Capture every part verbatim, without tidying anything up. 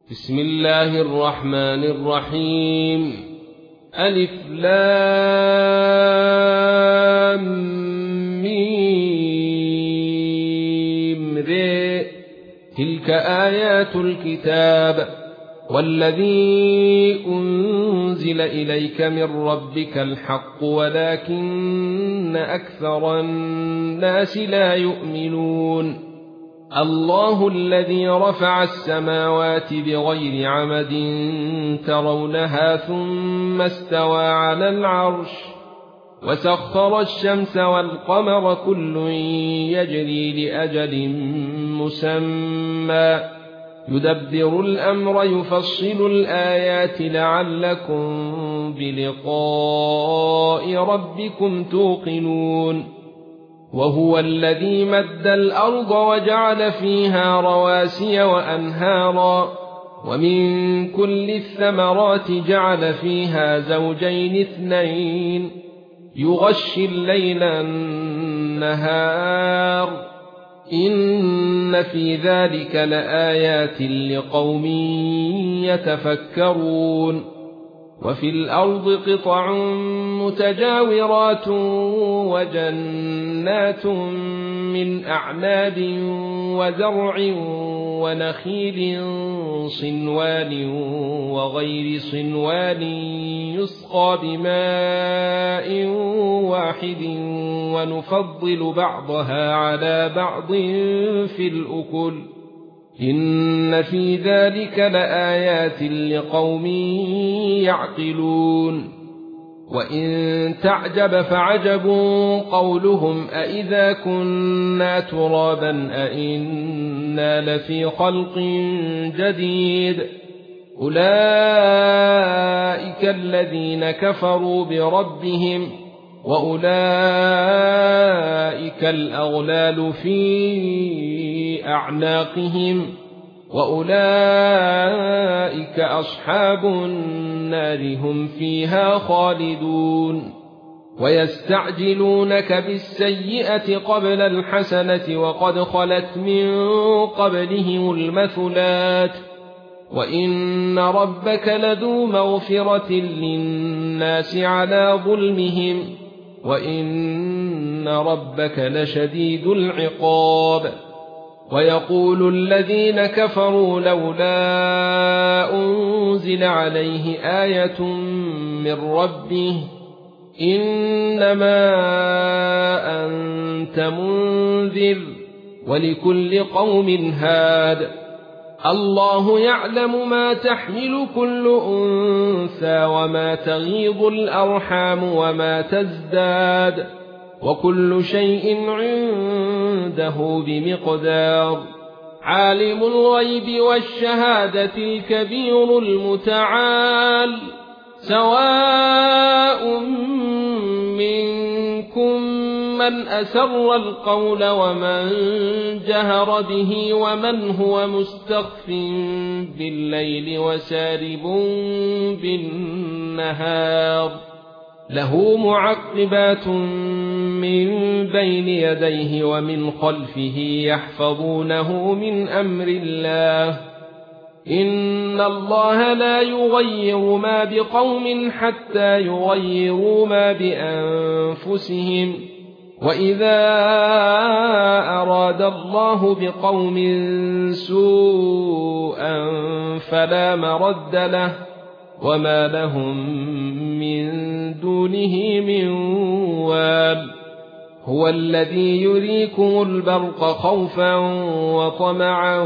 بسم الله الرحمن الرحيم. ألف لام ميم ر. تلك آيات الكتاب والذي أنزل إليك من ربك الحق ولكن أكثر الناس لا يؤمنون. الله الذي رفع السماوات بغير عمد ترونها ثم استوى على العرش وسخر الشمس والقمر كل يجري لأجل مسمى يدبر الأمر يفصل الآيات لعلكم بلقاء ربكم توقنون. وهو الذي مد الأرض وجعل فيها رواسي وأنهارا ومن كل الثمرات جعل فيها زوجين اثنين يغشي الليل النهار إن في ذلك لآيات لقوم يتفكرون. وفي الأرض قطع متجاورات وجنات من أعناب وزرع ونخيل صنوان وغير صنوان يسقى بماء واحد ونفضل بعضها على بعض في الأكل إن في ذلك لآيات لقوم يعقلون. وإن تعجب فعجب قولهم أإذا كنا ترابا أإنا لفي خلق جديد أولئك الذين كفروا بربهم وأولئك الأغلال في أعناقهم وأولئك أصحاب النار هم فيها خالدون. ويستعجلونك بالسيئة قبل الحسنة وقد خلت من قبلهم المثلات وإن ربك لذو مغفرة للناس على ظلمهم وإن ربك لشديد العقاب. ويقول الذين كفروا لولا أنزل عليه آية من ربه إنما أنت منذر ولكل قوم هاد الله يعلم ما تحمل كل أنثى وما تغيض الأرحام وما تزداد وكل شيء عنده بمقدار. عالم الغيب والشهادة الكبير المتعال سواء منكم من أسر القول ومن جهر به ومن هو مستخف بالليل وسارب بالنهار له معقبات من بين يديه ومن خلفه يحفظونه من أمر الله إن الله لا يغير ما بقوم حتى يغيروا ما بأنفسهم وإذا أراد الله بقوم سوءا فلا مرد له وما لهم من دونه من وال. هو الذي يريكم البرق خوفا وطمعا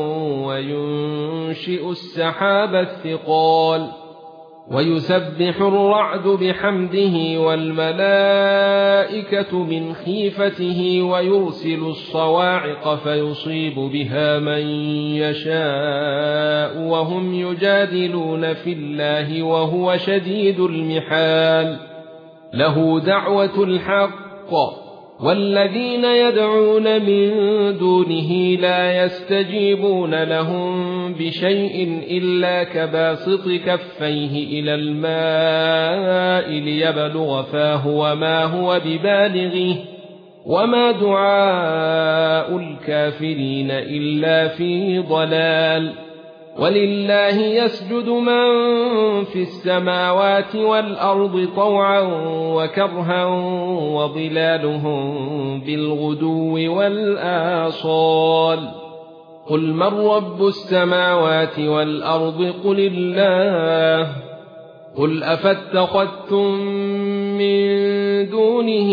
وينشئ السحاب الثقال ويسبح الرعد بحمده والملائكة من خيفته ويرسل الصواعق فيصيب بها من يشاء وهم يجادلون في الله وهو شديد المحال. له دعوة الحق والذين يدعون من دونه لا يستجيبون لهم بشيء إلا كباسط كفيه إلى الماء ليبلغ فاه وما هو ببالغه وما دعاء الكافرين إلا في ضلال. ولله يسجد من في السماوات والأرض طوعا وكرها وظلالهم بالغدو والآصال قل من رب السماوات والأرض قل الله قل أفاتخذتم من دونه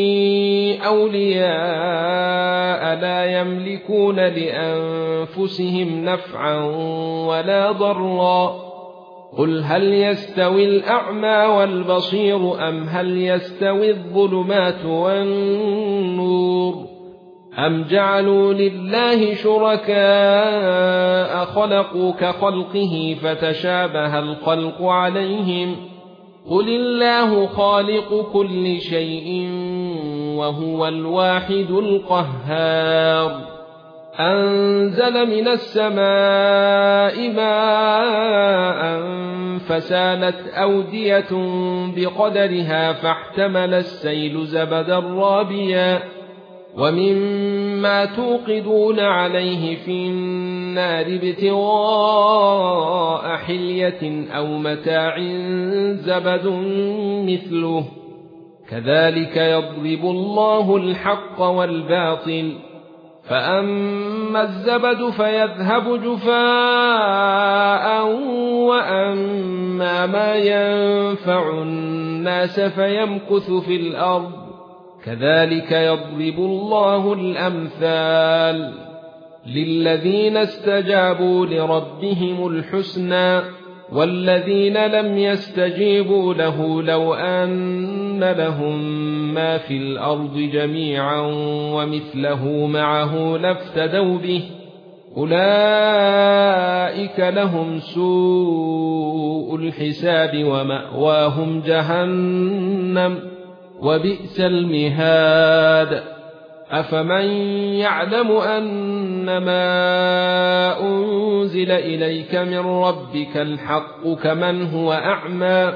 أولياء لا يملكون لأنفسهم نفعا ولا ضرا قل هل يستوي الأعمى والبصير أم هل يستوي الظلمات والنور أم جعلوا لله شركاء خلقوا كخلقه فتشابه الخلق عليهم قل الله خالق كل شيء وهو الواحد القهار أنزل من السماء ماء فسالت أودية بقدرها فاحتمل السيل زبدا رابيا ومما توقدون عليه في النار ابتغاء حلية أو متاع زبد مثله كذلك يضرب الله الحق والباطل فأما الزبد فيذهب جفاء وأما ما ينفع الناس فيمكث في الأرض كذلك يضرب الله الأمثال للذين استجابوا لربهم الحسنى والذين لم يستجيبوا له لو أن لهم ما في الأرض جميعا ومثله معه لافتدوا به أولئك لهم سوء الحساب ومأواهم جهنم وبئس المهاد أفمن يعلم أنما أنزل إليك من ربك الحق كمن هو أعمى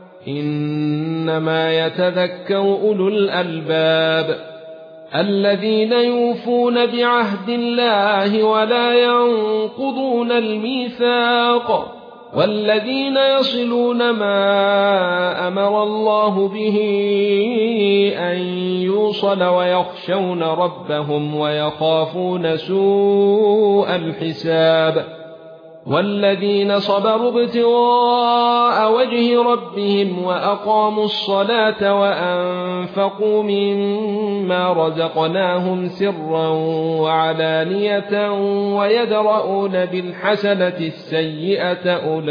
إنما يتذكر أولو الألباب الذين يوفون بعهد الله ولا ينقضون الميثاق والذين يصلون ما أمر الله به أن يوصل ويخشون ربهم ويخافون سوء الحساب والذين صبروا ابتغاء وجه ربهم وأقاموا الصلاة وأنفقوا مما رزقناهم سرا وعلانية ويدرؤون بالحسنة السيئة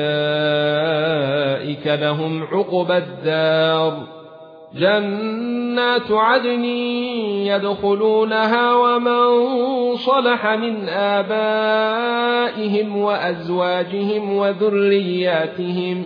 أولئك لهم عقبى الدار جنات عدن يدخلونها ومن صلح من آبائهم وأزواجهم وذرياتهم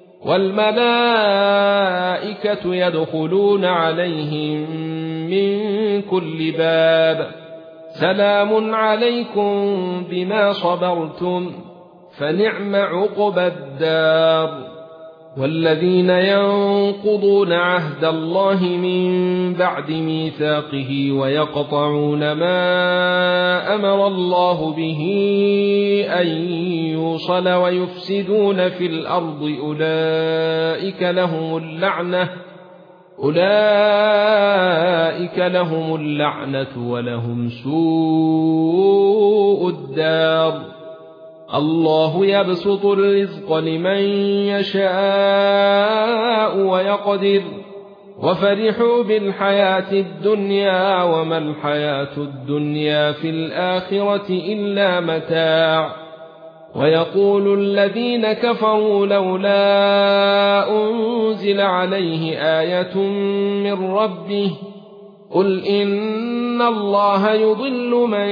والملائكة يدخلون عليهم من كل باب سلام عليكم بما صبرتم فنعم عقبى الدار والذين ينقضون عهد الله من بعد ميثاقه ويقطعون ما أمر الله به أن يوصل ويفسدون في الأرض أولئك لهم اللعنة أولئك لهم اللعنة ولهم سوء الدار الله يبسط الرزق لمن يشاء ويقدر وفرحوا بالحياة الدنيا وما الحياة الدنيا في الآخرة إلا متاع ويقول الذين كفروا لولا أنزل عليه آية من ربه قل إن الله يضل من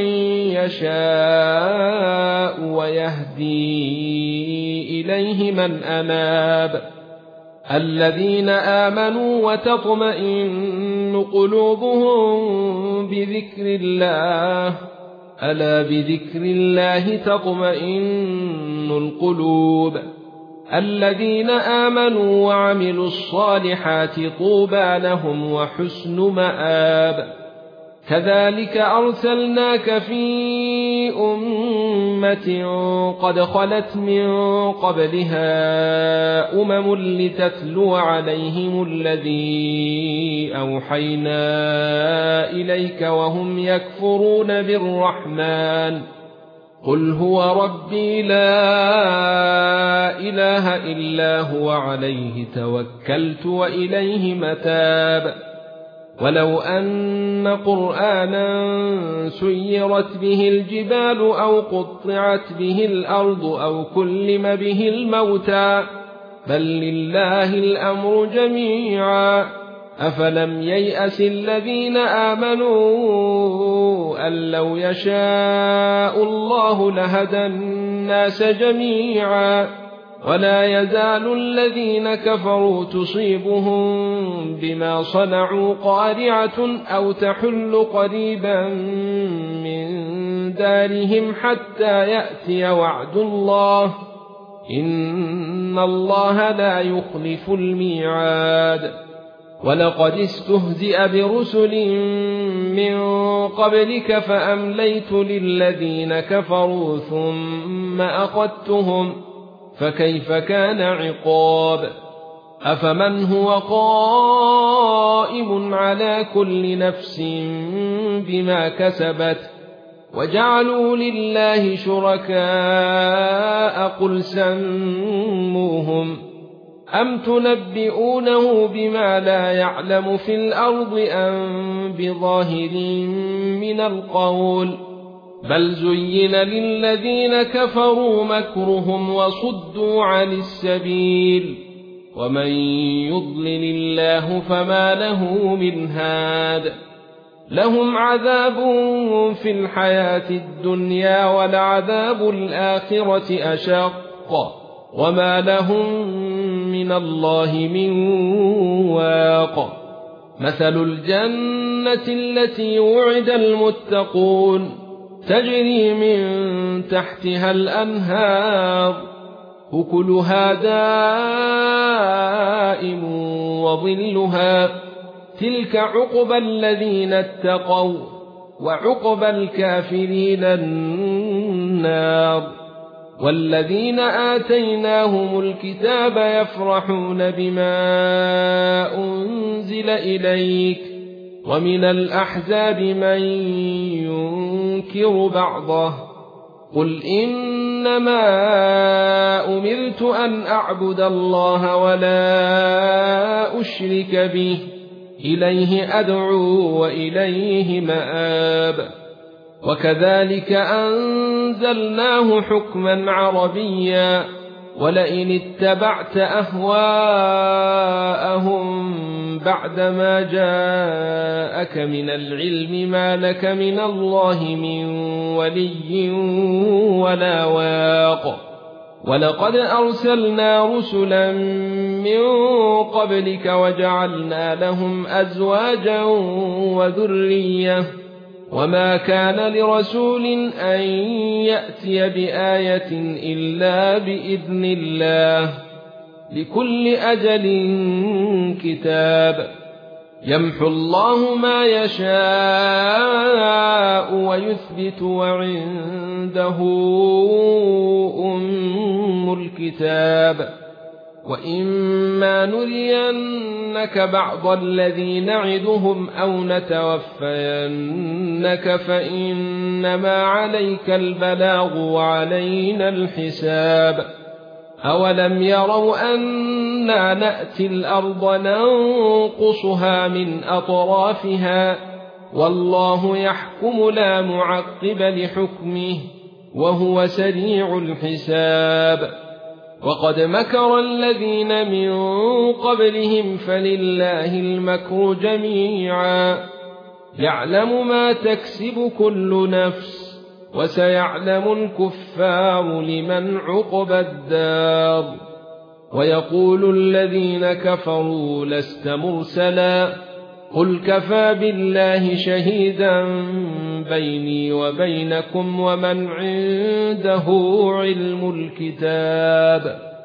يشاء ويهدي إليه من أناب الذين آمنوا وتطمئن قلوبهم بذكر الله ألا بذكر الله تطمئن القلوب الذين آمنوا وعملوا الصالحات طوبى لهم وحسن مآب كذلك أرسلناك في أمة أمة قد خلت من قبلها أمم لتتلو عليهم الذي أوحينا إليك وهم يكفرون بالرحمن قل هو ربي لا إله إلا هو عليه توكلت وإليه متاب ولو أن قرآنا سيرت به الجبال أو قطعت به الأرض أو كلم به الموتى بل لله الأمر جميعا أفلم ييأس الذين آمنوا أن لو يشاء الله لهدى الناس جميعا ولا يزال الذين كفروا تصيبهم بما صنعوا قارعة أو تحل قريبا من دارهم حتى يأتي وعد الله إن الله لا يخلف الميعاد ولقد استهزئ برسل من قبلك فأمليت للذين كفروا ثم أخذتهم فكيف كان عقاب أفمن هو قائم على كل نفس بما كسبت وجعلوا لله شركاء قل سموهم أم تنبئونه بما لا يعلم في الأرض أم بظاهر من القول بل زين للذين كفروا مكرهم وصدوا عن السبيل ومن يضلل الله فما له من هاد لهم عذاب في الحياة الدنيا ولعذاب الآخرة أشق وما لهم من الله من واق مثل الجنة التي وعد المتقون تجري من تحتها الأنهار أكلها دائم وظلها تلك عقبى الذين اتقوا وعقبى الكافرين النار والذين آتيناهم الكتاب يفرحون بما أنزل إليك ومن الأحزاب من ينكر بعضه قل إنما أمرت أن أعبد الله ولا أشرك به إليه أدعو وإليه مآب وكذلك أنزلناه حكما عربيا ولئن اتبعت أهواءهم بعدما جاءك من العلم ما لك من الله من ولي ولا واق ولقد أرسلنا رسلا من قبلك وجعلنا لهم أزواجا وذرية وما كان لرسول أن يأتي بآية إلا بإذن الله لكل أجل كتاب يمحو الله ما يشاء ويثبت وعنده أم الكتاب وإما نرينك بعض الذي نعدهم أو نتوفينك فإنما عليك البلاغ وعلينا الحساب أولم يروا أنا نأتي الأرض ننقصها من أطرافها والله يحكم لا معقب لحكمه وهو سريع الحساب وقد مكر الذين من قبلهم فلله المكر جميعا يعلم ما تكسب كل نفس وسيعلم الكفار لمن عقبى الدار ويقول الذين كفروا لست مرسلا قل كفى بالله شهيدا بيني وبينكم ومن عنده علم الكتاب